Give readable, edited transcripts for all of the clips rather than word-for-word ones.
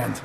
hand.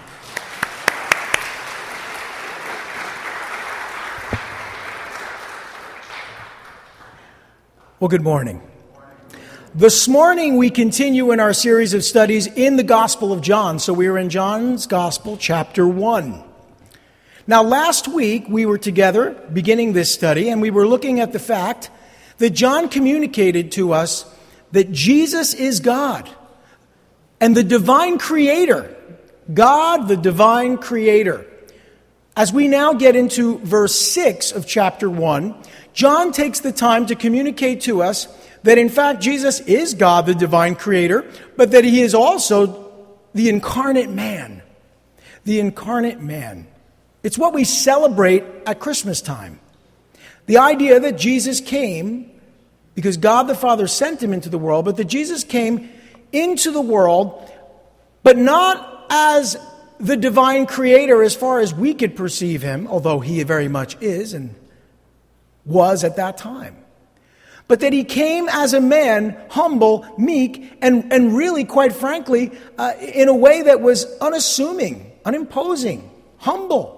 Well, good morning. This morning we continue in our series of studies in the Gospel of John. So we are in John's Gospel, chapter 1. Now, last week we were together beginning this study, and we were looking at the fact that John communicated to us that Jesus is God and the divine creator. God, the divine creator. As we now get into verse 6 of chapter 1, John takes the time to communicate to us that in fact Jesus is God, the divine creator, but that he is also the incarnate man. The incarnate man. It's what we celebrate at Christmas time. The idea that Jesus came because God the Father sent him into the world, but that Jesus came into the world, but not as the divine creator as far as we could perceive him, although he very much is and was at that time. But that he came as a man, humble, meek, and really, quite frankly, in a way that was unassuming, unimposing, humble.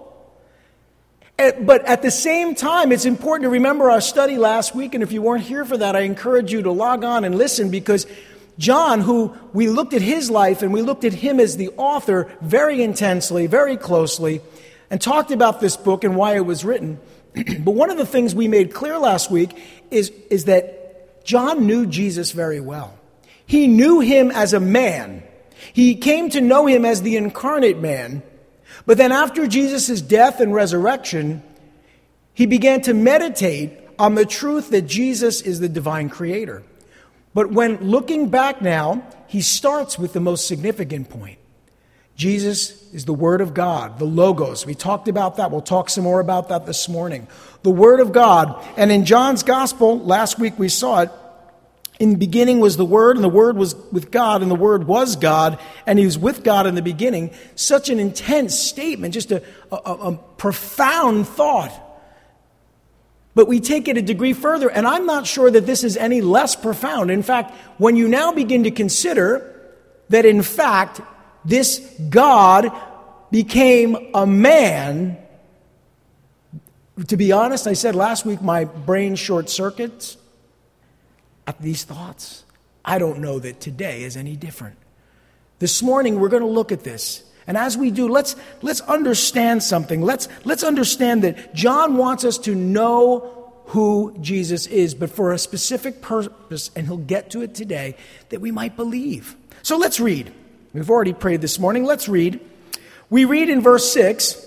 But at the same time, it's important to remember our study last week, and if you weren't here for that, I encourage you to log on and listen, because John, who we looked at his life and we looked at him as the author very intensely, very closely, and talked about this book and why it was written. But one of the things we made clear last week is that John knew Jesus very well. He knew him as a man. He came to know him as the incarnate man. But then after Jesus' death and resurrection, he began to meditate on the truth that Jesus is the divine creator. But when looking back now, he starts with the most significant point. Jesus is the Word of God, the Logos. We talked about that. We'll talk some more about that this morning. The Word of God. And in John's Gospel, last week we saw it, in the beginning was the Word, and the Word was with God, and the Word was God, and he was with God in the beginning. Such an intense statement, just a profound thought. But we take it a degree further, and I'm not sure that this is any less profound. In fact, when you now begin to consider that in fact this God became a man, to be honest, I said last week my brain short circuits at these thoughts. I don't know that today is any different. This morning we're going to look at this. And as we do, let's understand something. Let's understand that John wants us to know who Jesus is, but for a specific purpose, and he'll get to it today, that we might believe. So let's read. We've already prayed this morning. Let's read. We read in verse 6,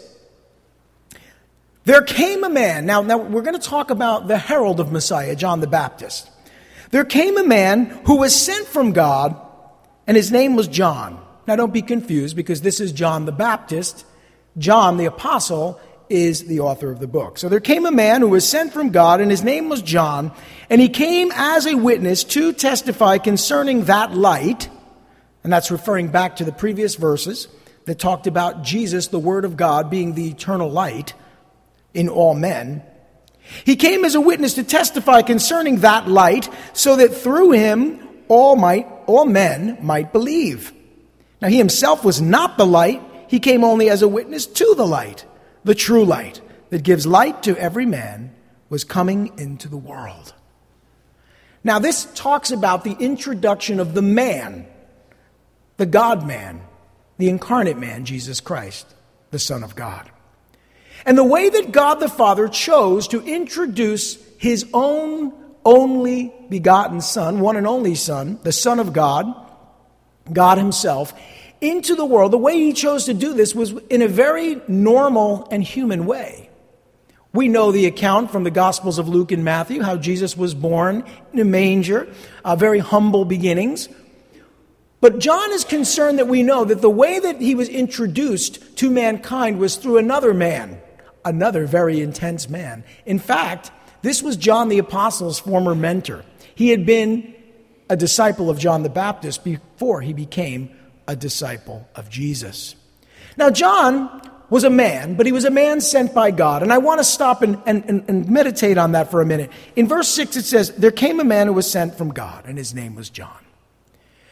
there came a man. Now we're going to talk about the herald of Messiah, John the Baptist. There came a man who was sent from God, and his name was John. Now don't be confused, because this is John the Baptist. John the Apostle is the author of the book. So there came a man who was sent from God, and his name was John, and he came as a witness to testify concerning that light, and that's referring back to the previous verses that talked about Jesus, the Word of God, being the eternal light in all men. He came as a witness to testify concerning that light, so that through him all men might believe. Now he himself was not the light. He came only as a witness to the light. The true light that gives light to every man was coming into the world. Now this talks about the introduction of the man, the God-man, the incarnate man, Jesus Christ, the Son of God. And the way that God the Father chose to introduce his own only begotten Son, one and only Son, the Son of God, God himself, into the world, the way he chose to do this was in a very normal and human way. We know the account from the Gospels of Luke and Matthew, how Jesus was born in a manger, very humble beginnings. But John is concerned that we know that the way that he was introduced to mankind was through another man, another very intense man. In fact, this was John the Apostle's former mentor. He had been a disciple of John the Baptist before he became a disciple of Jesus. Now, John was a man, but he was a man sent by God. And I want to stop and meditate on that for a minute. In verse 6 it says, there came a man who was sent from God, and his name was John.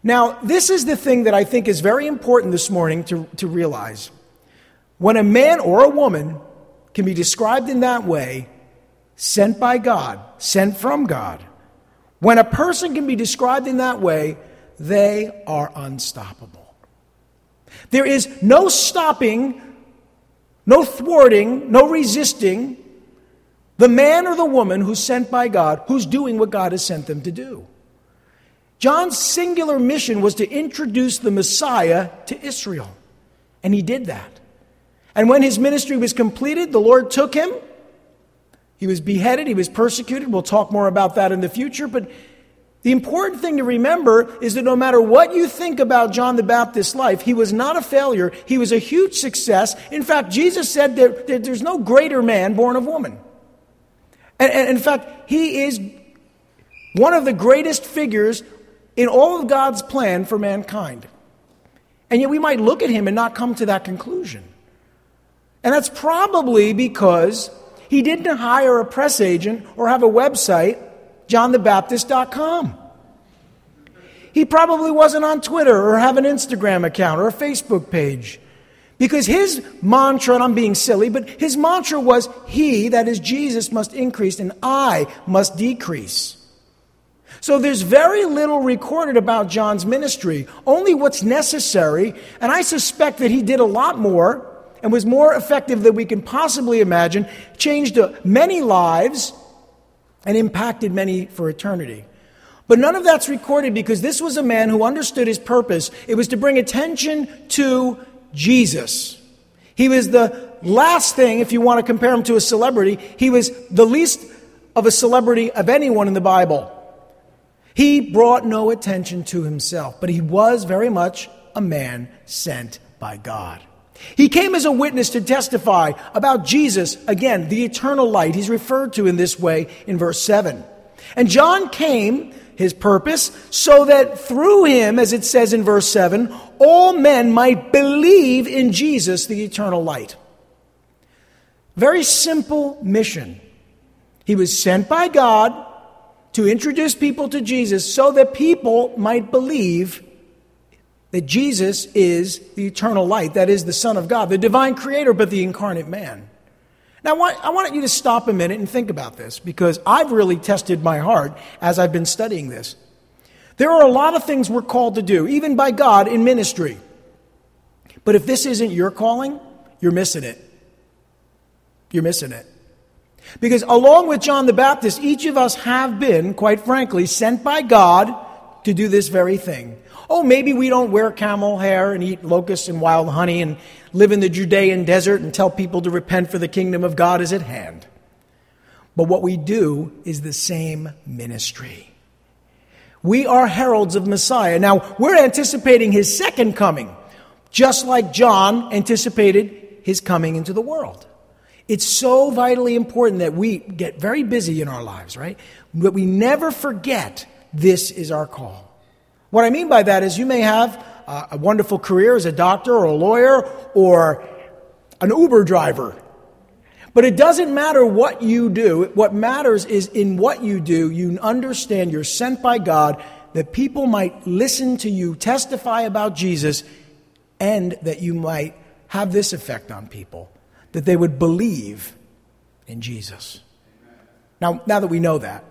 Now, this is the thing that I think is very important this morning to realize. When a man or a woman can be described in that way, sent by God, sent from God, when a person can be described in that way, they are unstoppable. There is no stopping, no thwarting, no resisting the man or the woman who's sent by God, who's doing what God has sent them to do. John's singular mission was to introduce the Messiah to Israel, and he did that. And when his ministry was completed, the Lord took him. He was beheaded, he was persecuted. We'll talk more about that in the future, but the important thing to remember is that no matter what you think about John the Baptist's life, he was not a failure. He was a huge success. In fact, Jesus said that there's no greater man born of woman. And in fact, he is one of the greatest figures in all of God's plan for mankind. And yet we might look at him and not come to that conclusion. And that's probably because he didn't hire a press agent or have a website, johnthebaptist.com. He probably wasn't on Twitter or have an Instagram account or a Facebook page. Because his mantra, and I'm being silly, but his mantra was, he, that is Jesus, must increase and I must decrease. So there's very little recorded about John's ministry, only what's necessary, and I suspect that he did a lot more and was more effective than we can possibly imagine, changed many lives, and impacted many for eternity. But none of that's recorded because this was a man who understood his purpose. It was to bring attention to Jesus. He was the last thing, if you want to compare him to a celebrity, he was the least of a celebrity of anyone in the Bible. He brought no attention to himself, but he was very much a man sent by God. He came as a witness to testify about Jesus, again, the eternal light. He's referred to in this way in verse 7. And John came, his purpose, so that through him, as it says in verse 7, all men might believe in Jesus, the eternal light. Very simple mission. He was sent by God to introduce people to Jesus so that people might believe that Jesus is the eternal light, that is the Son of God, the divine creator, but the incarnate man. Now, I want you to stop a minute and think about this, because I've really tested my heart as I've been studying this. There are a lot of things we're called to do, even by God, in ministry. But if this isn't your calling, you're missing it. You're missing it. Because along with John the Baptist, each of us have been, quite frankly, sent by God to do this very thing. Oh, maybe we don't wear camel hair and eat locusts and wild honey and live in the Judean desert and tell people to repent for the kingdom of God is at hand. But what we do is the same ministry. We are heralds of Messiah. Now, we're anticipating his second coming, just like John anticipated his coming into the world. It's so vitally important that we get very busy in our lives, right? But we never forget this is our call. What I mean by that is you may have a wonderful career as a doctor or a lawyer or an Uber driver. But it doesn't matter what you do. What matters is in what you do, you understand you're sent by God that people might listen to you testify about Jesus and that you might have this effect on people, that they would believe in Jesus. Now that we know that,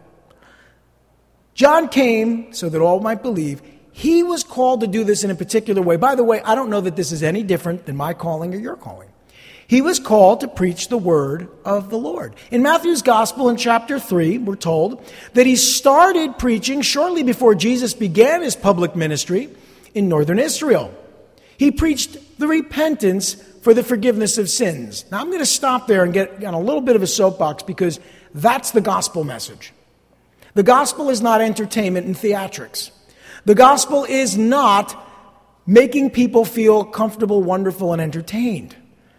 John came so that all might believe. He was called to do this in a particular way. By the way, I don't know that this is any different than my calling or your calling. He was called to preach the word of the Lord. In Matthew's Gospel in chapter 3, we're told that he started preaching shortly before Jesus began his public ministry in northern Israel. He preached the repentance for the forgiveness of sins. Now, I'm going to stop there and get on a little bit of a soapbox because that's the gospel message. The gospel is not entertainment and theatrics. The gospel is not making people feel comfortable, wonderful, and entertained.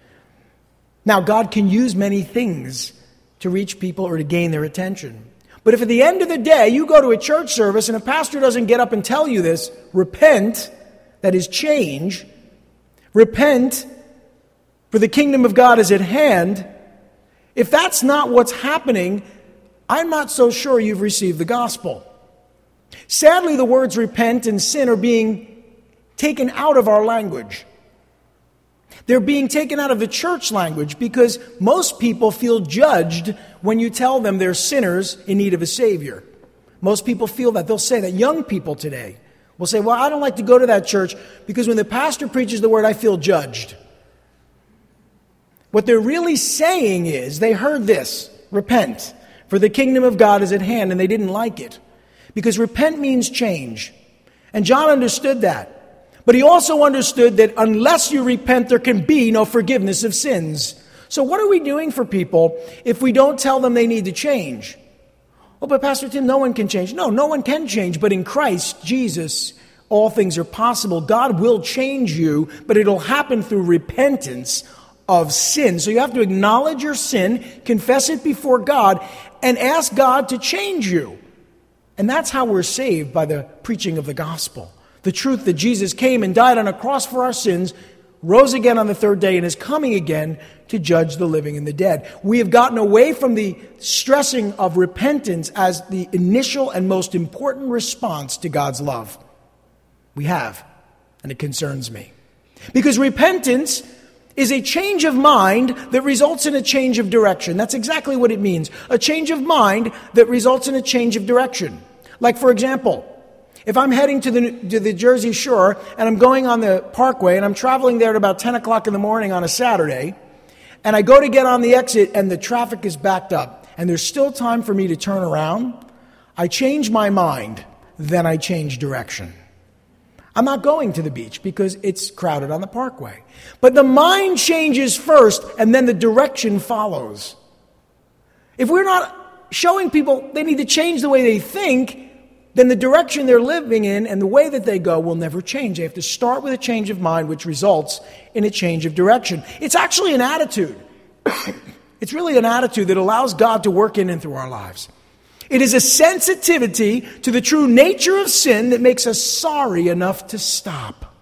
Now, God can use many things to reach people or to gain their attention. But if at the end of the day you go to a church service and a pastor doesn't get up and tell you this, repent, that is change, repent, for the kingdom of God is at hand, if that's not what's happening, I'm not so sure you've received the gospel. Sadly, the words repent and sin are being taken out of our language. They're being taken out of the church language because most people feel judged when you tell them they're sinners in need of a Savior. Most people feel that. They'll say that. Young people today will say, well, I don't like to go to that church because when the pastor preaches the word, I feel judged. What they're really saying is they heard this, repent, for the kingdom of God is at hand, and they didn't like it. Because repent means change. And John understood that. But he also understood that unless you repent, there can be no forgiveness of sins. So what are we doing for people if we don't tell them they need to change? Oh, but Pastor Tim, no one can change. No one can change. But in Christ Jesus, all things are possible. God will change you, but it'll happen through repentance of sin. So you have to acknowledge your sin, confess it before God, and ask God to change you. And that's how we're saved, by the preaching of the gospel. The truth that Jesus came and died on a cross for our sins, rose again on the third day, and is coming again to judge the living and the dead. We have gotten away from the stressing of repentance as the initial and most important response to God's love. We have, and it concerns me. Because repentance is a change of mind that results in a change of direction. That's exactly what it means. A change of mind that results in a change of direction. Like, for example, if I'm heading to the Jersey Shore and I'm going on the Parkway and I'm traveling there at about 10 o'clock in the morning on a Saturday, and I go to get on the exit and the traffic is backed up and there's still time for me to turn around, I change my mind, then I change direction. I'm not going to the beach because it's crowded on the Parkway. But the mind changes first and then the direction follows. If we're not showing people they need to change the way they think, then the direction they're living in and the way that they go will never change. They have to start with a change of mind, which results in a change of direction. It's actually an attitude. It's really an attitude that allows God to work in and through our lives. It is a sensitivity to the true nature of sin that makes us sorry enough to stop.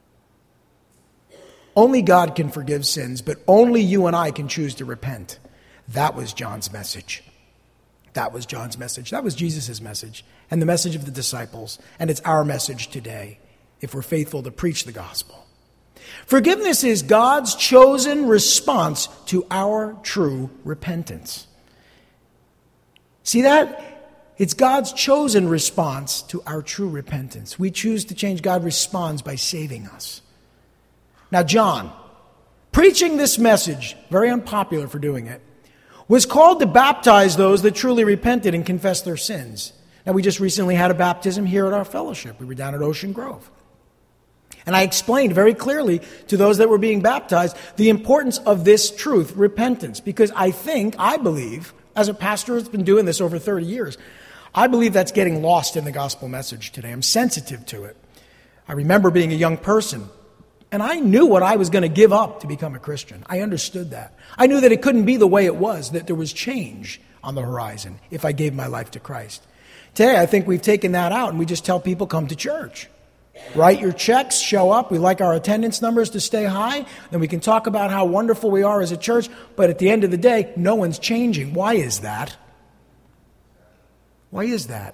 Only God can forgive sins, but only you and I can choose to repent. That was John's message. That was John's message. That was Jesus' message and the message of the disciples. And it's our message today if we're faithful to preach the gospel. Forgiveness is God's chosen response to our true repentance. See that? It's God's chosen response to our true repentance. We choose to change. God responds by saving us. Now, John, preaching this message, very unpopular for doing it, was called to baptize those that truly repented and confessed their sins. Now, we just recently had a baptism here at our fellowship. We were down at Ocean Grove. And I explained very clearly to those that were being baptized the importance of this truth, repentance. Because I believe, as a pastor who's been doing this over 30 years, I believe that's getting lost in the gospel message today. I'm sensitive to it. I remember being a young person, and I knew what I was going to give up to become a Christian. I understood that. I knew that it couldn't be the way it was, that there was change on the horizon if I gave my life to Christ. Today, I think we've taken that out, and we just tell people, come to church. Write your checks, show up. We like our attendance numbers to stay high. Then we can talk about how wonderful we are as a church. But at the end of the day, no one's changing. Why is that? Why is that?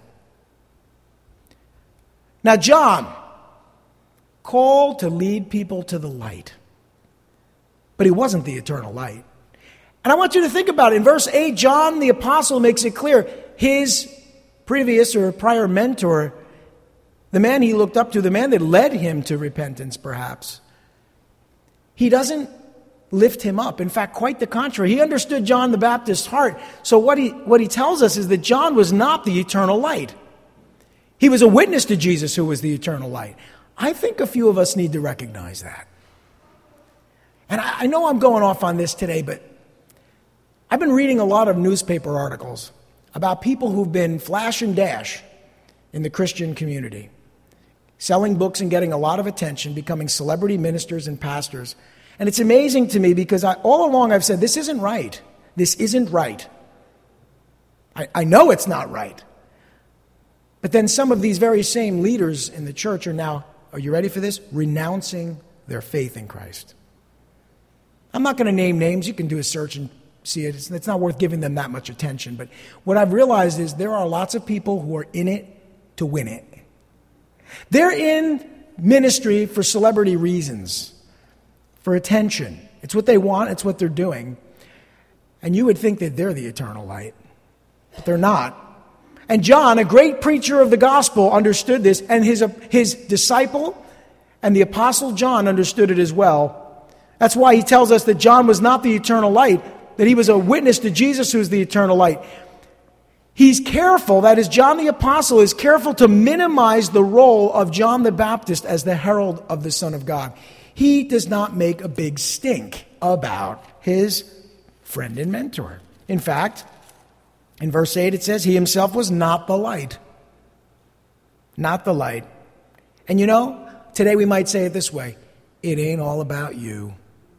Now, John, called to lead people to the light. But he wasn't the eternal light. And I want you to think about it. In verse 8, John the apostle makes it clear his previous or prior mentor, the man he looked up to, the man that led him to repentance perhaps, he doesn't lift him up. In fact, quite the contrary. He understood John the Baptist's heart. So what he tells us is that John was not the eternal light. He was a witness to Jesus who was the eternal light. I think a few of us need to recognize that. And I know I'm going off on this today, but I've been reading a lot of newspaper articles about people who've been flash and dash in the Christian community, selling books and getting a lot of attention, becoming celebrity ministers and pastors. And it's amazing to me because all along I've said, this isn't right. This isn't right. I know it's not right. But then some of these very same leaders in the church are now, are you ready for this? Renouncing their faith in Christ. I'm not going to name names. You can do a search and see it. It's not worth giving them that much attention. But what I've realized is there are lots of people who are in it to win it. They're in ministry for celebrity reasons, for attention. It's what they want, it's what they're doing. And you would think that they're the eternal light, but they're not. And John, a great preacher of the gospel, understood this, and his disciple and the apostle John understood it as well. That's why he tells us that John was not the eternal light, that he was a witness to Jesus who's the eternal light. He's careful, that is, John the apostle is careful to minimize the role of John the Baptist as the herald of the Son of God. He does not make a big stink about his friend and mentor. In fact, in verse 8 it says, he himself was not the light. Not the light. And you know, today we might say it this way, it ain't all about you.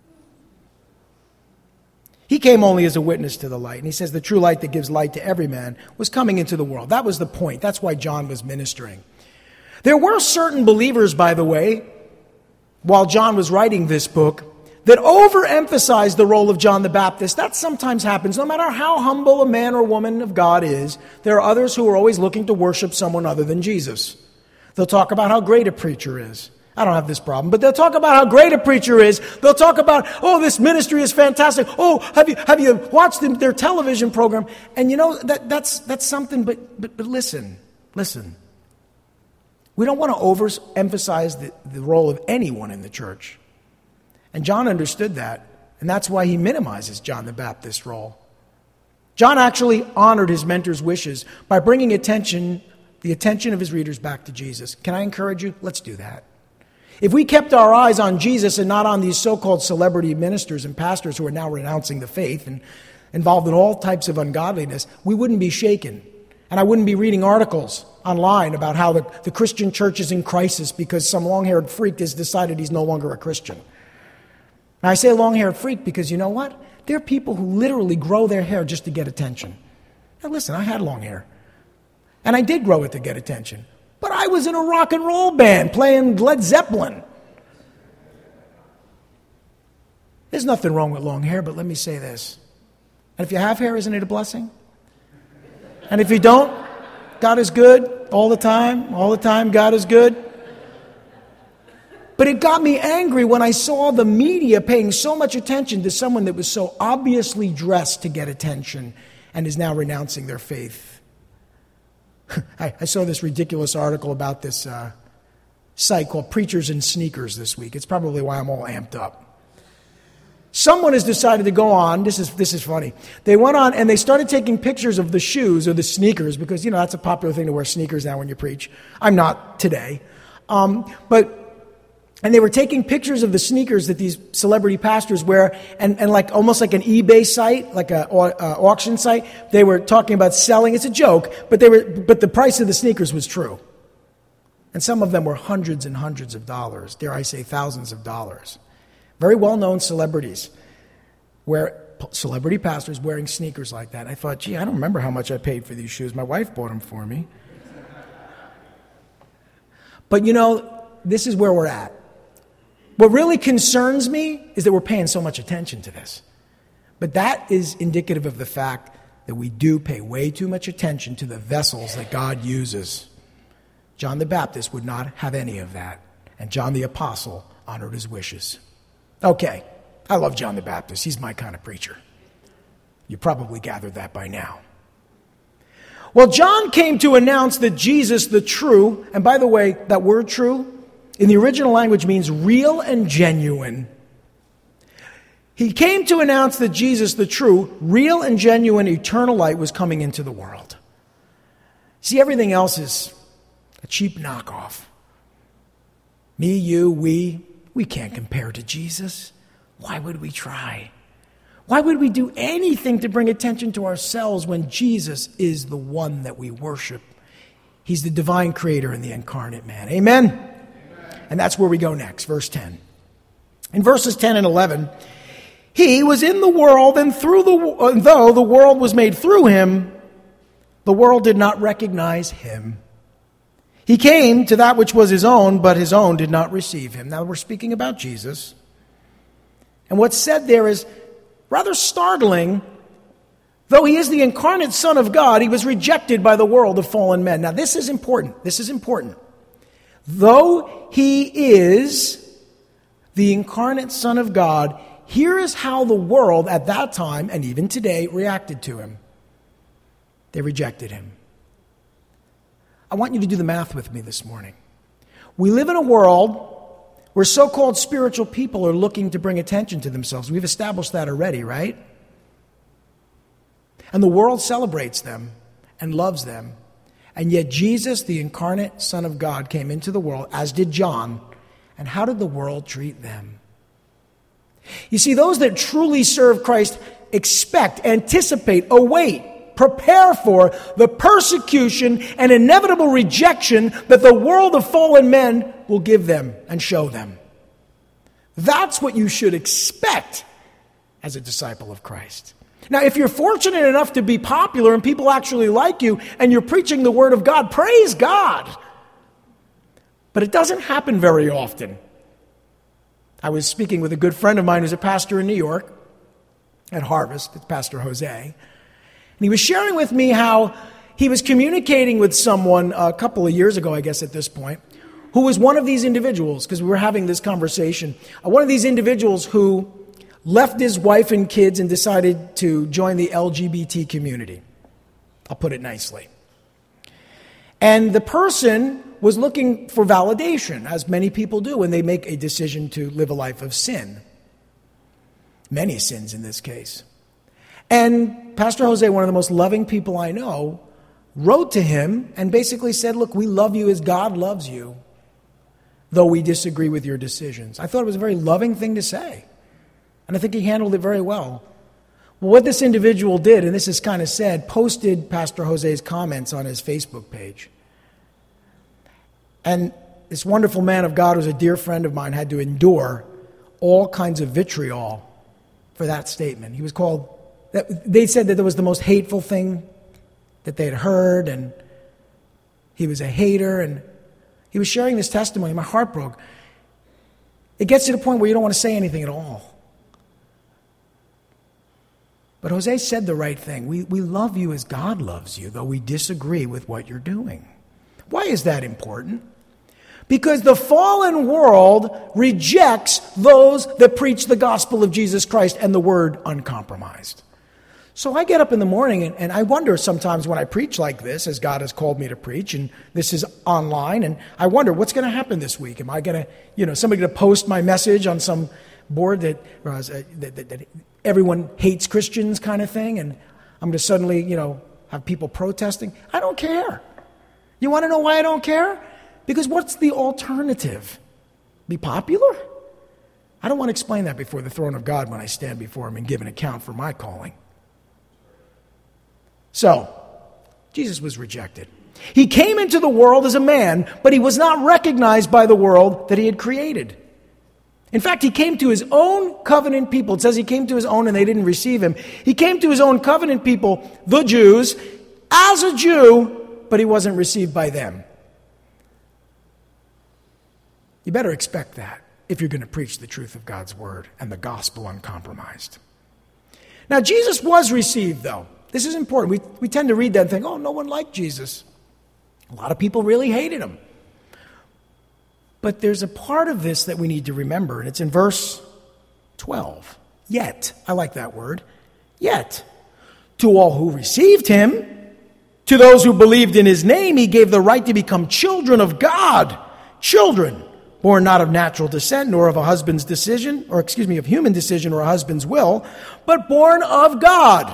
He came only as a witness to the light. And he says the true light that gives light to every man was coming into the world. That was the point. That's why John was ministering. There were certain believers, by the way, while John was writing this book, that overemphasized the role of John the Baptist. That sometimes happens. No matter how humble a man or woman of God is, there are others who are always looking to worship someone other than Jesus. They'll talk about how great a preacher is. I don't have this problem, but they'll talk about how great a preacher is. They'll talk about, oh, this ministry is fantastic. Oh, have you watched their television program? And you know, that's something, but listen. We don't want to overemphasize the role of anyone in the church. And John understood that, and that's why he minimizes John the Baptist's role. John actually honored his mentor's wishes by bringing the attention of his readers back to Jesus. Can I encourage you? Let's do that. If we kept our eyes on Jesus and not on these so-called celebrity ministers and pastors who are now renouncing the faith and involved in all types of ungodliness, we wouldn't be shaken. And I wouldn't be reading articles online about how the Christian church is in crisis because some long-haired freak has decided he's no longer a Christian. And I say long-haired freak because you know what? There are people who literally grow their hair just to get attention. Now listen, I had long hair. And I did grow it to get attention. But I was in a rock and roll band playing Led Zeppelin. There's nothing wrong with long hair, but let me say this. And if you have hair, isn't it a blessing? And if you don't, God is good all the time. All the time, God is good. But it got me angry when I saw the media paying so much attention to someone that was so obviously dressed to get attention and is now renouncing their faith. I saw this ridiculous article about this site called Preachers in Sneakers this week. It's probably why I'm all amped up. Someone has decided to go on, this is funny. They went on and they started taking pictures of the shoes or the sneakers because, you know, that's a popular thing to wear sneakers now when you preach. I'm not today. And they were taking pictures of the sneakers that these celebrity pastors wear, and like almost like an eBay site, like an auction site. They were talking about selling. It's a joke, but the price of the sneakers was true. And some of them were hundreds and hundreds of dollars, dare I say thousands of dollars. Very well-known celebrities, celebrity pastors wearing sneakers like that. I thought, gee, I don't remember how much I paid for these shoes. My wife bought them for me. But you know, this is where we're at. What really concerns me is that we're paying so much attention to this. But that is indicative of the fact that we do pay way too much attention to the vessels that God uses. John the Baptist would not have any of that. And John the Apostle honored his wishes. Okay, I love John the Baptist. He's my kind of preacher. You probably gathered that by now. Well, John came to announce that Jesus, the true, and by the way, that word true, in the original language means real and genuine. He came to announce that Jesus, the true, real and genuine eternal light was coming into the world. See, everything else is a cheap knockoff. Me, you, we can't compare to Jesus. Why would we try? Why would we do anything to bring attention to ourselves when Jesus is the one that we worship? He's the divine creator and the incarnate man. Amen? And that's where we go next, verse 10. In verses 10 and 11, he was in the world, and though the world was made through him, the world did not recognize him. He came to that which was his own, but his own did not receive him. Now we're speaking about Jesus. And what's said there is rather startling Though he is the incarnate Son of God, he was rejected by the world of fallen men. Now, this is important. This is important. Though he is the incarnate Son of God, here is how the world at that time, and even today, reacted to him. They rejected him. I want you to do the math with me this morning. We live in a world where so-called spiritual people are looking to bring attention to themselves. We've established that already, right? And the world celebrates them and loves them. And yet Jesus, the incarnate Son of God, came into the world, as did John. And how did the world treat them? You see, those that truly serve Christ expect, anticipate, await, prepare for the persecution and inevitable rejection that the world of fallen men will give them and show them. That's what you should expect as a disciple of Christ. Now, if you're fortunate enough to be popular and people actually like you and you're preaching the Word of God, praise God. But it doesn't happen very often. I was speaking with a good friend of mine who's a pastor in New York at Harvest. It's Pastor Jose. And he was sharing with me how he was communicating with someone a couple of years ago, I guess at this point, who was one of these individuals, because we were having this conversation. One of these individuals who left his wife and kids and decided to join the LGBT community. I'll put it nicely. And the person was looking for validation, as many people do when they make a decision to live a life of sin. Many sins in this case. And Pastor Jose, one of the most loving people I know, wrote to him and basically said, look, we love you as God loves you, though we disagree with your decisions. I thought it was a very loving thing to say. And I think he handled it very well. Well, what this individual did, and this is kind of sad, posted Pastor Jose's comments on his Facebook page. And this wonderful man of God, who's a dear friend of mine, had to endure all kinds of vitriol for that statement. He was called, they said that that was the most hateful thing that they had heard, and he was a hater, and he was sharing this testimony. My heart broke. It gets to the point where you don't want to say anything at all. But Jose said the right thing. We love you as God loves you, though we disagree with what you're doing. Why is that important? Because the fallen world rejects those that preach the gospel of Jesus Christ and the word uncompromised. So I get up in the morning and I wonder sometimes when I preach like this, as God has called me to preach, and this is online, and I wonder what's going to happen this week. Am I going to, somebody going to post my message on some board that everyone hates Christians kind of thing, and I'm going to suddenly, have people protesting? I don't care. You want to know why I don't care? Because what's the alternative? Be popular? I don't want to explain that before the throne of God when I stand before him and give an account for my calling. So, Jesus was rejected. He came into the world as a man, but he was not recognized by the world that he had created. In fact, he came to his own covenant people. It says he came to his own and they didn't receive him. He came to his own covenant people, the Jews, as a Jew, but he wasn't received by them. You better expect that if you're going to preach the truth of God's word and the gospel uncompromised. Now, Jesus was received, though. This is important. We tend to read that and think, oh, no one liked Jesus. A lot of people really hated him. But there's a part of this that we need to remember, and it's in verse 12. Yet, I like that word, yet, to all who received him, to those who believed in his name, he gave the right to become children of God. Children, born not of natural descent, nor of a husband's decision, of human decision or a husband's will, but born of God.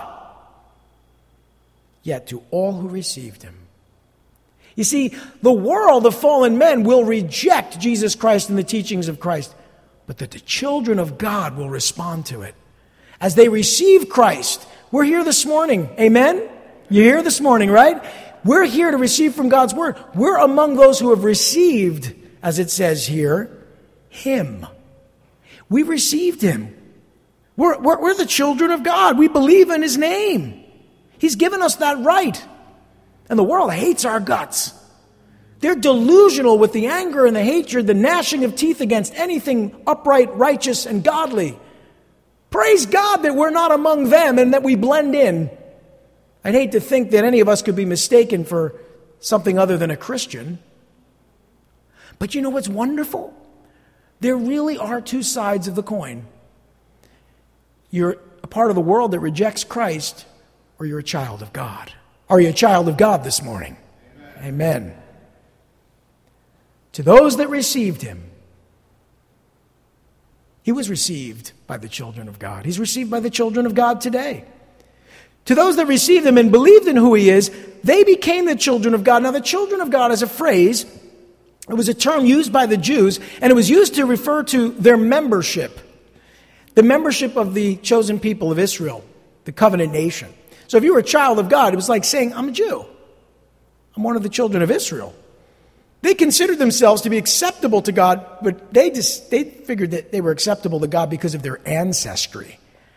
Yet to all who received him. You see, the world of fallen men will reject Jesus Christ and the teachings of Christ, but that the children of God will respond to it. As they receive Christ, we're here this morning, amen? You're here this morning, right? We're here to receive from God's word. We're among those who have received, as it says here, him. We received him. We're the children of God. We believe in his name. He's given us that right. And the world hates our guts. They're delusional with the anger and the hatred, the gnashing of teeth against anything upright, righteous, and godly. Praise God that we're not among them and that we blend in I'd hate to think that any of us could be mistaken for something other than a Christian. But you know what's wonderful? There really are two sides of the coin. You're a part of the world that rejects Christ, or you're a child of God. Are you a child of God this morning? Amen. Amen. To those that received him, he was received by the children of God. He's received by the children of God today. To those that received him and believed in who he is, they became the children of God. Now, the children of God is a phrase. It was a term used by the Jews, and it was used to refer to their membership. The membership of the chosen people of Israel, the covenant nation. So if you were a child of God, it was like saying, I'm a Jew. I'm one of the children of Israel. They considered themselves to be acceptable to God, but they figured that they were acceptable to God because of their ancestry.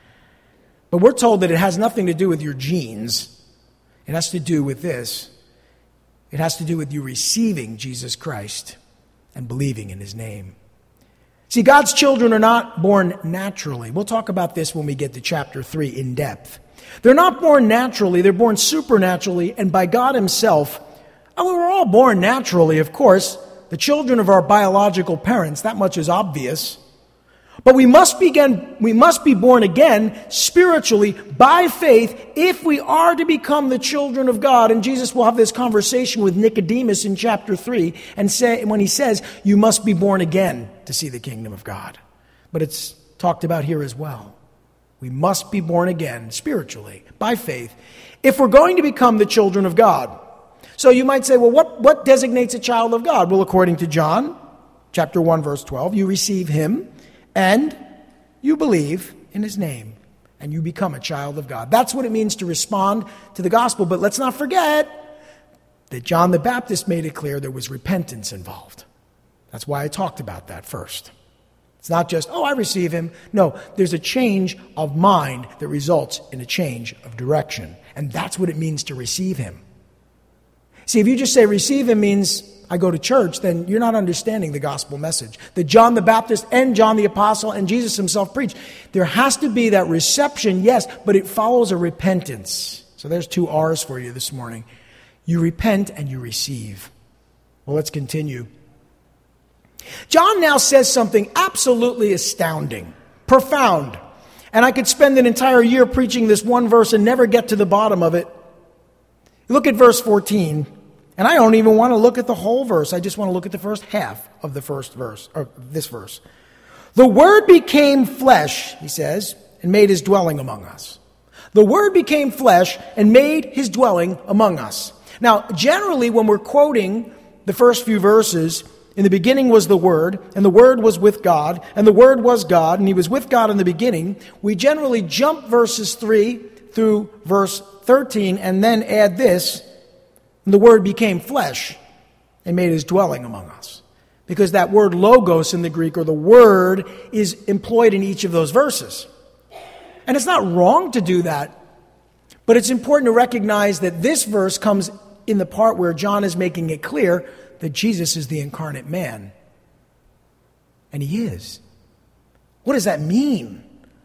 But we're told that it has nothing to do with your genes. It has to do with this. It has to do with you receiving Jesus Christ and believing in his name. See, God's children are not born naturally. We'll talk about this when we get to chapter 3 in depth. They're not born naturally. They're born supernaturally and by God himself. Oh, we're all born naturally, of course, the children of our biological parents. That much is obvious. But we must be born again spiritually by faith if we are to become the children of God. And Jesus will have this conversation with Nicodemus in chapter 3 and when he says, you must be born again to see the kingdom of God. But it's talked about here as well. We must be born again spiritually by faith if we're going to become the children of God. So you might say, well, what designates a child of God? Well, according to John chapter 1, verse 12, you receive him and you believe in his name and you become a child of God. That's what it means to respond to the gospel. But let's not forget that John the Baptist made it clear there was repentance involved. That's why I talked about that first. It's not just, I receive him. No, there's a change of mind that results in a change of direction. And that's what it means to receive him. See, if you just say receive him means I go to church, then you're not understanding the gospel message that John the Baptist and John the Apostle and Jesus himself preached. There has to be that reception, yes, but it follows a repentance. So there's 2 R's for you this morning. You repent and you receive. Well, let's continue. John now says something absolutely astounding, profound. And I could spend an entire year preaching this one verse and never get to the bottom of it. Look at verse 14. And I don't even want to look at the whole verse. I just want to look at the first half of the first verse, or this verse. The Word became flesh, he says, and made his dwelling among us. The Word became flesh and made his dwelling among us. Now, generally, when we're quoting the first few verses, in the beginning was the Word, and the Word was with God, and the Word was God, and he was with God in the beginning, we generally jump verses 3 through verse 13 and then add this, and the Word became flesh and made his dwelling among us. Because that word logos in the Greek, or the word, is employed in each of those verses. And it's not wrong to do that, but it's important to recognize that this verse comes in the part where John is making it clear that Jesus is the incarnate man. And he is. What does that mean?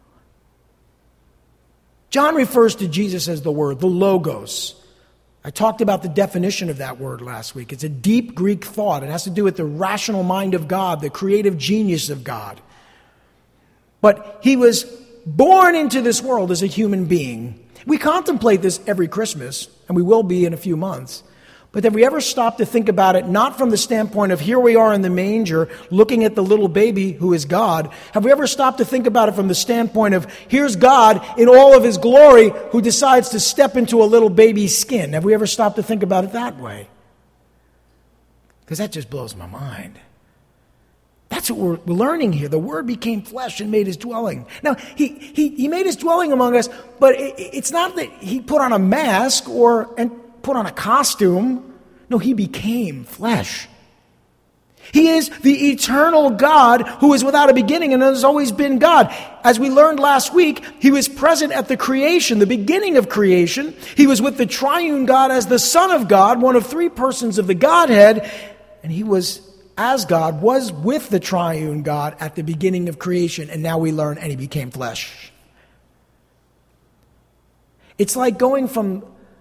John refers to Jesus as the Word, the Logos. I talked about the definition of that word last week. It's a deep Greek thought. It has to do with the rational mind of God, the creative genius of God. But he was born into this world as a human being. We contemplate this every Christmas, and we will be in a few months. But have we ever stopped to think about it, not from the standpoint of here we are in the manger, looking at the little baby who is God. Have we ever stopped to think about it from the standpoint of here's God in all of his glory who decides to step into a little baby's skin? Have we ever stopped to think about it that way? Because that just blows my mind. That's what we're learning here. The Word became flesh and made his dwelling. Now, he made his dwelling among us, but it's not that he put on a mask and put on a costume. No, he became flesh. He is the eternal God who is without a beginning and has always been God. As we learned last week, he was present at the creation, the beginning of creation. He was with the triune God as the Son of God, one of 3 persons of the Godhead. And he was, as God, was with the triune God at the beginning of creation. And now we learn, and he became flesh. It's like going from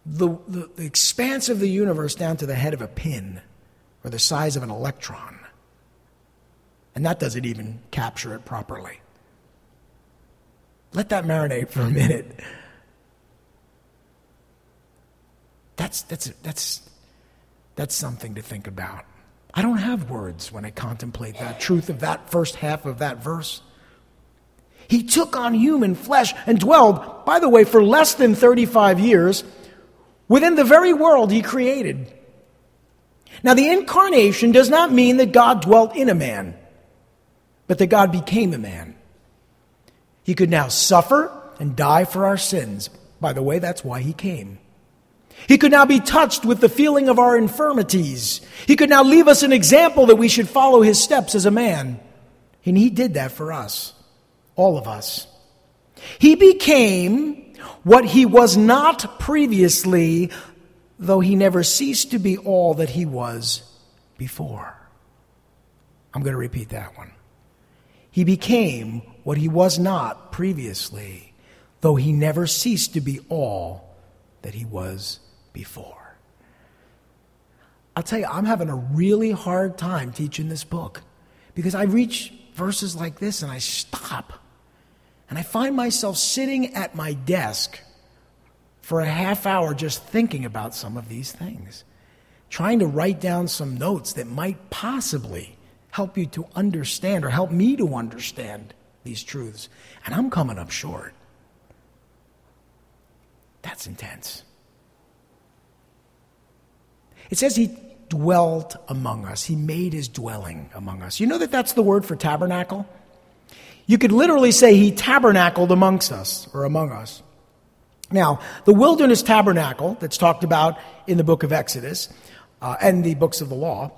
the expanse of the universe down to the head of a pin or the size of an electron. And that doesn't even capture it properly. Let that marinate for a minute. That's something to think about. I don't have words when I contemplate that truth of that first half of that verse. He took on human flesh and dwelled, by the way, for less than 35 years within the very world he created. Now, the incarnation does not mean that God dwelt in a man, but that God became a man. He could now suffer and die for our sins. By the way, that's why he came. He could now be touched with the feeling of our infirmities. He could now leave us an example that we should follow his steps as a man. And he did that for us, all of us. He became what he was not previously, though he never ceased to be all that he was before. I'm going to repeat that one. He became what he was not previously, though he never ceased to be all that he was before. I'll tell you, I'm having a really hard time teaching this book because I reach verses like this and I stop. And I find myself sitting at my desk for a half hour just thinking about some of these things, trying to write down some notes that might possibly help you to understand or help me to understand these truths. And I'm coming up short. That's intense. It says he dwelt among us. He made his dwelling among us. You know that that's the word for tabernacle? You could literally say he tabernacled amongst us or among us. Now, the wilderness tabernacle that's talked about in the book of Exodus and the books of the law,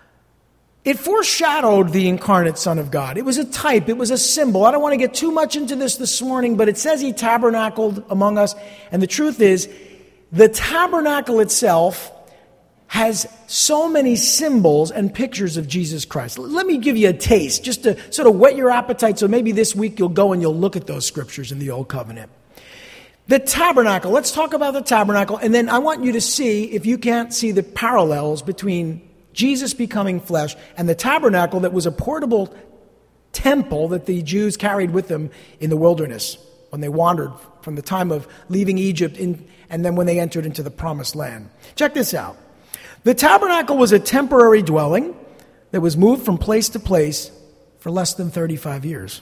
it foreshadowed the incarnate Son of God. It was a type. It was a symbol. I don't want to get too much into this morning, but it says he tabernacled among us. And the truth is, the tabernacle itself has so many symbols and pictures of Jesus Christ. Let me give you a taste, just to sort of whet your appetite, so maybe this week you'll go and you'll look at those scriptures in the Old Covenant. The tabernacle, let's talk about the tabernacle, and then I want you to see, if you can't see the parallels between Jesus becoming flesh and the tabernacle that was a portable temple that the Jews carried with them in the wilderness when they wandered from the time of leaving Egypt and then when they entered into the promised land. Check this out. The tabernacle was a temporary dwelling that was moved from place to place for less than 35 years.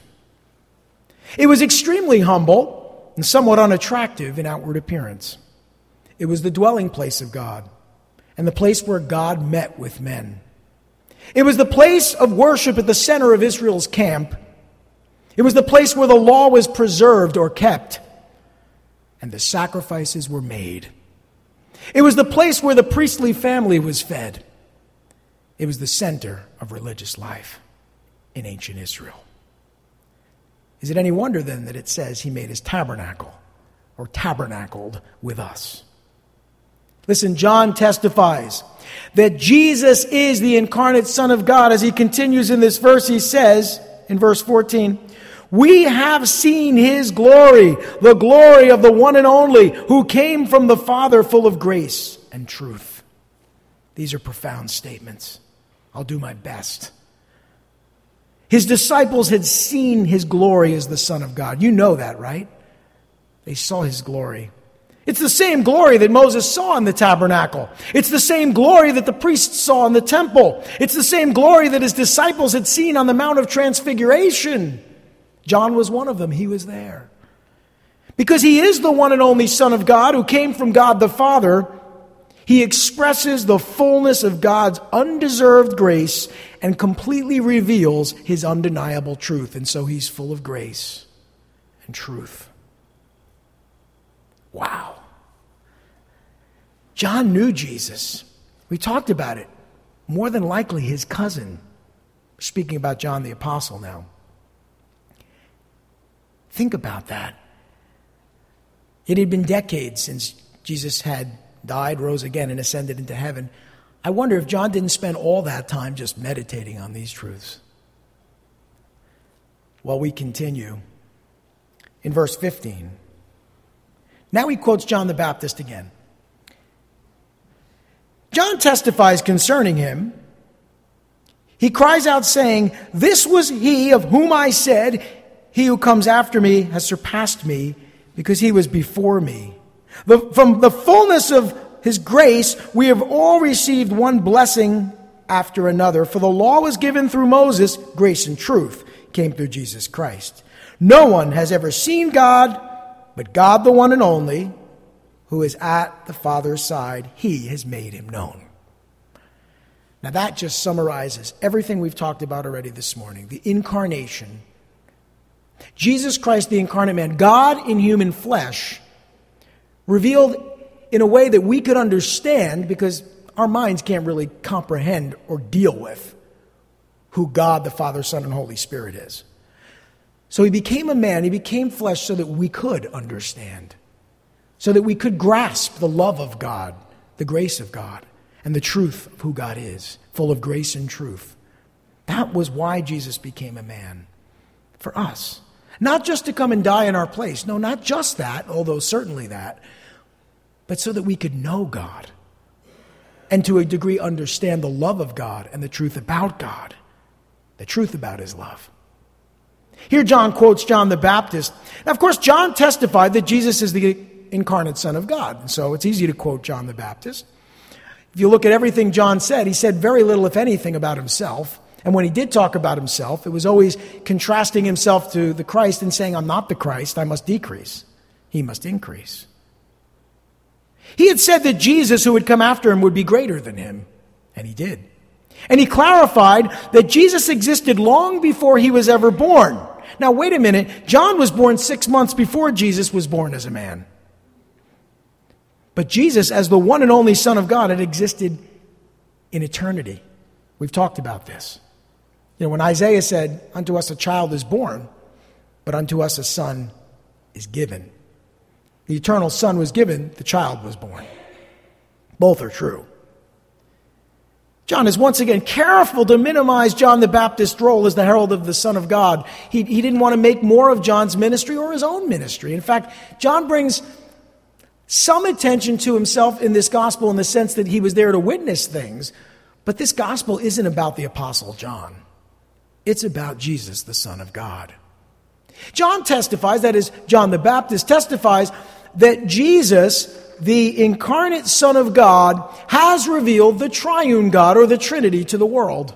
It was extremely humble and somewhat unattractive in outward appearance. It was the dwelling place of God and the place where God met with men. It was the place of worship at the center of Israel's camp. It was the place where the law was preserved or kept and the sacrifices were made. It was the place where the priestly family was fed. It was the center of religious life in ancient Israel. Is it any wonder then that it says he made his tabernacle or tabernacled with us? Listen, John testifies that Jesus is the incarnate Son of God. As he continues in this verse, he says in verse 14, "We have seen his glory, the glory of the one and only who came from the Father, full of grace and truth." These are profound statements. I'll do my best. His disciples had seen his glory as the Son of God. You know that, right? They saw his glory. It's the same glory that Moses saw in the tabernacle. It's the same glory that the priests saw in the temple. It's the same glory that his disciples had seen on the Mount of Transfiguration. John was one of them. He was there. Because he is the one and only Son of God who came from God the Father, he expresses the fullness of God's undeserved grace and completely reveals his undeniable truth. And so he's full of grace and truth. Wow. John knew Jesus. We talked about it. More than likely his cousin. Speaking about John the Apostle now. Think about that. It had been decades since Jesus had died, rose again, and ascended into heaven. I wonder if John didn't spend all that time just meditating on these truths. Well, we continue in verse 15. Now he quotes John the Baptist again. John testifies concerning him. He cries out saying, "This was he of whom I said, 'He who comes after me has surpassed me, because he was before me.' From the fullness of his grace, we have all received one blessing after another. For the law was given through Moses, grace and truth came through Jesus Christ. No one has ever seen God, but God, the one and only, who is at the Father's side, he has made him known." Now that just summarizes everything we've talked about already this morning. The incarnation. Jesus Christ, the incarnate man, God in human flesh, revealed in a way that we could understand because our minds can't really comprehend or deal with who God, the Father, Son, and Holy Spirit is. So he became a man, he became flesh so that we could understand, so that we could grasp the love of God, the grace of God, and the truth of who God is, full of grace and truth. That was why Jesus became a man, for us. Not just to come and die in our place. No, not just that, although certainly that, but so that we could know God and to a degree understand the love of God and the truth about God, the truth about his love. Here John quotes John the Baptist. Now, of course, John testified that Jesus is the incarnate Son of God, and so it's easy to quote John the Baptist. If you look at everything John said, he said very little, if anything, about himself. And when he did talk about himself, it was always contrasting himself to the Christ and saying, "I'm not the Christ, I must decrease. He must increase." He had said that Jesus, who would come after him, would be greater than him. And he did. And he clarified that Jesus existed long before he was ever born. Now, wait a minute. John was born 6 months before Jesus was born as a man. But Jesus, as the one and only Son of God, had existed in eternity. We've talked about this. You know, when Isaiah said, "Unto us a child is born, but unto us a son is given." The eternal Son was given, the child was born. Both are true. John is once again careful to minimize John the Baptist's role as the herald of the Son of God. He didn't want to make more of John's ministry or his own ministry. In fact, John brings some attention to himself in this gospel in the sense that he was there to witness things. But this gospel isn't about the Apostle John. It's about Jesus, the Son of God. John testifies, that is, John the Baptist testifies, that Jesus, the incarnate Son of God, has revealed the triune God, or the Trinity, to the world.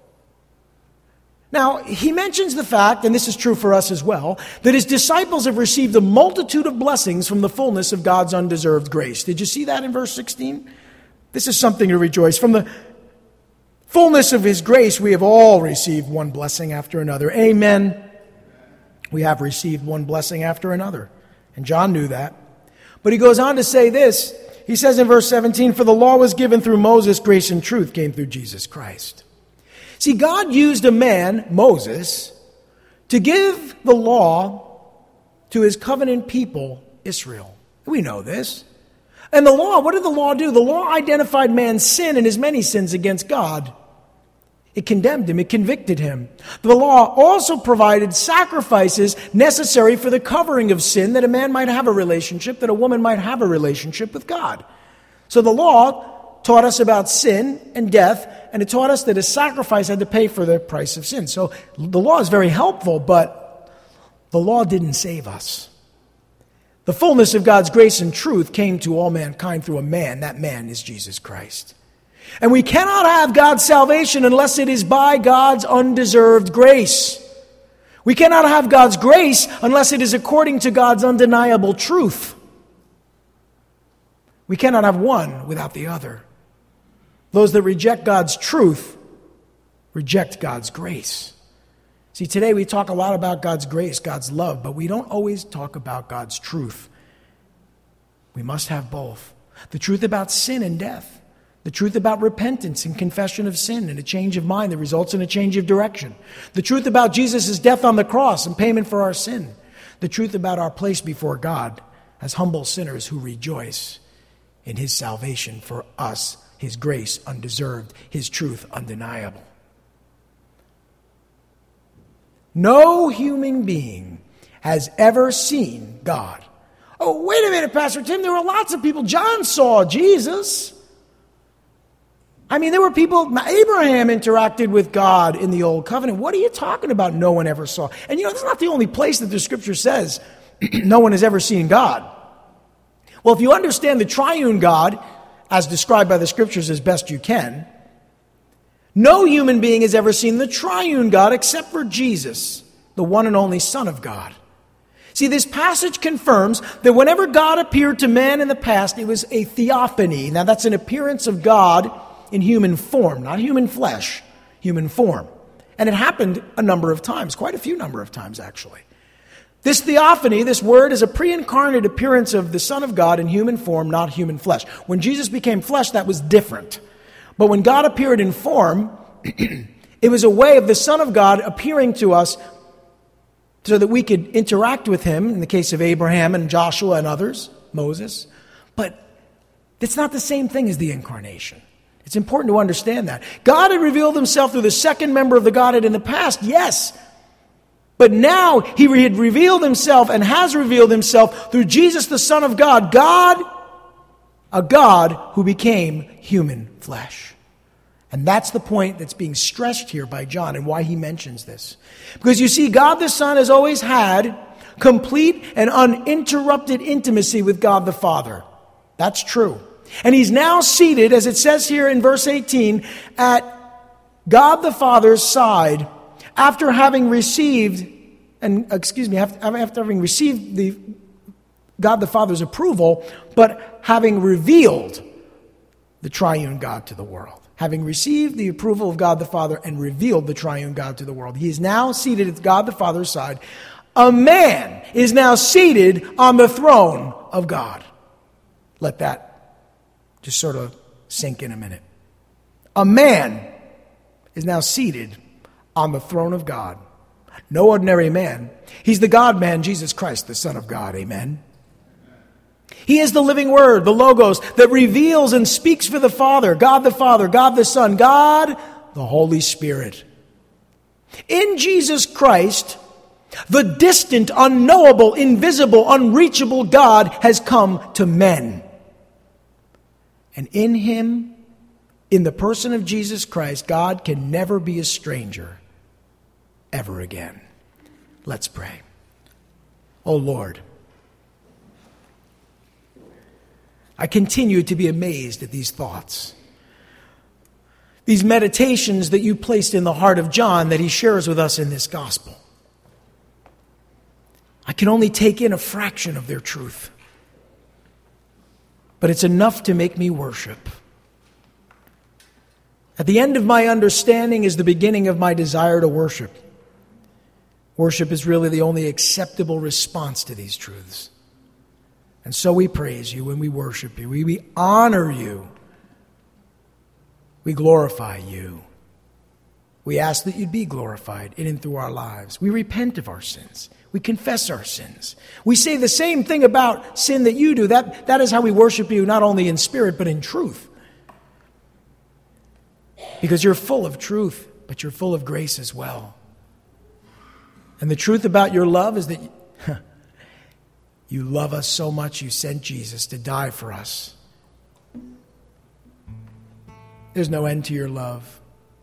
Now, he mentions the fact, and this is true for us as well, that his disciples have received a multitude of blessings from the fullness of God's undeserved grace. Did you see that in verse 16? This is something to rejoice. From the fullness of his grace, we have all received one blessing after another. Amen. We have received one blessing after another. And John knew that. But he goes on to say this. He says in verse 17, "For the law was given through Moses, grace and truth came through Jesus Christ." See, God used a man, Moses, to give the law to his covenant people, Israel. We know this. And the law, what did the law do? The law identified man's sin and his many sins against God. It condemned him. It convicted him. The law also provided sacrifices necessary for the covering of sin, that a man might have a relationship, that a woman might have a relationship with God. So the law taught us about sin and death, and it taught us that a sacrifice had to pay for the price of sin. So the law is very helpful, but the law didn't save us. The fullness of God's grace and truth came to all mankind through a man. That man is Jesus Christ. And we cannot have God's salvation unless it is by God's undeserved grace. We cannot have God's grace unless it is according to God's undeniable truth. We cannot have one without the other. Those that reject God's truth reject God's grace. See, today we talk a lot about God's grace, God's love, but we don't always talk about God's truth. We must have both. The truth about sin and death. The truth about repentance and confession of sin and a change of mind that results in a change of direction. The truth about Jesus' death on the cross and payment for our sin. The truth about our place before God as humble sinners who rejoice in his salvation for us, his grace undeserved, his truth undeniable. No human being has ever seen God. Oh, wait a minute, Pastor Tim, there were lots of people. John saw Jesus. I mean, there were people, Abraham interacted with God in the Old Covenant. What are you talking about? No one ever saw. And you know, that's not the only place that the Scripture says no one has ever seen God. Well, if you understand the triune God, as described by the Scriptures as best you can, no human being has ever seen the triune God except for Jesus, the one and only Son of God. See, this passage confirms that whenever God appeared to man in the past, it was a theophany. Now, that's an appearance of God in human form, not human flesh, human form. And it happened a number of times, quite a few number of times, actually. This theophany, this word, is a pre-incarnate appearance of the Son of God in human form, not human flesh. When Jesus became flesh, that was different. But when God appeared in form, it was a way of the Son of God appearing to us so that we could interact with him, in the case of Abraham and Joshua and others, Moses. But it's not the same thing as the incarnation. It's important to understand that. God had revealed himself through the second member of the Godhead in the past, yes. But now he had revealed himself and has revealed himself through Jesus, the Son of God. God, a God who became human flesh. And that's the point that's being stressed here by John and why he mentions this. Because you see, God the Son has always had complete and uninterrupted intimacy with God the Father. That's true. And he's now seated, as it says here in verse 18, at God the Father's side after having received, after having received the God the Father's approval, but having revealed the triune God to the world. Having received the approval of God the Father and revealed the triune God to the world. He is now seated at God the Father's side. A man is now seated on the throne of God. Let that just sort of sink in a minute. A man is now seated on the throne of God. No ordinary man. He's the God-man, Jesus Christ, the Son of God. Amen. He is the living Word, the Logos, that reveals and speaks for the Father, God the Son, God the Holy Spirit. In Jesus Christ, the distant, unknowable, invisible, unreachable God has come to men. And in him, in the person of Jesus Christ, God can never be a stranger ever again. Let's pray. Oh Lord, I continue to be amazed at these thoughts, these meditations that you placed in the heart of John that he shares with us in this gospel. I can only take in a fraction of their truth, but it's enough to make me worship. At the end of my understanding is the beginning of my desire to worship. Worship is really the only acceptable response to these truths. And so we praise you and we worship you. We honor you. We glorify you. We ask that you'd be glorified in and through our lives. We repent of our sins. We confess our sins. We say the same thing about sin that you do. That is how we worship you, not only in spirit, but in truth. Because you're full of truth, but you're full of grace as well. And the truth about your love is that you love us so much you sent Jesus to die for us. There's no end to your love.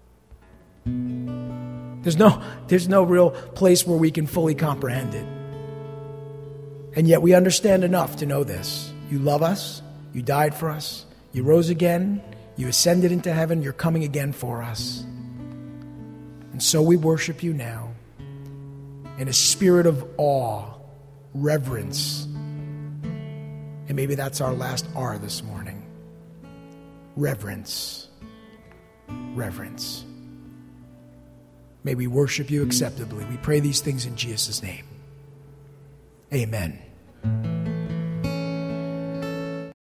There's no real place where we can fully comprehend it. And yet we understand enough to know this. You love us. You died for us. You rose again. You ascended into heaven. You're coming again for us. And so we worship you now in a spirit of awe, reverence. And maybe that's our last R this morning. Reverence. Reverence. May we worship you acceptably. We pray these things in Jesus' name. Amen.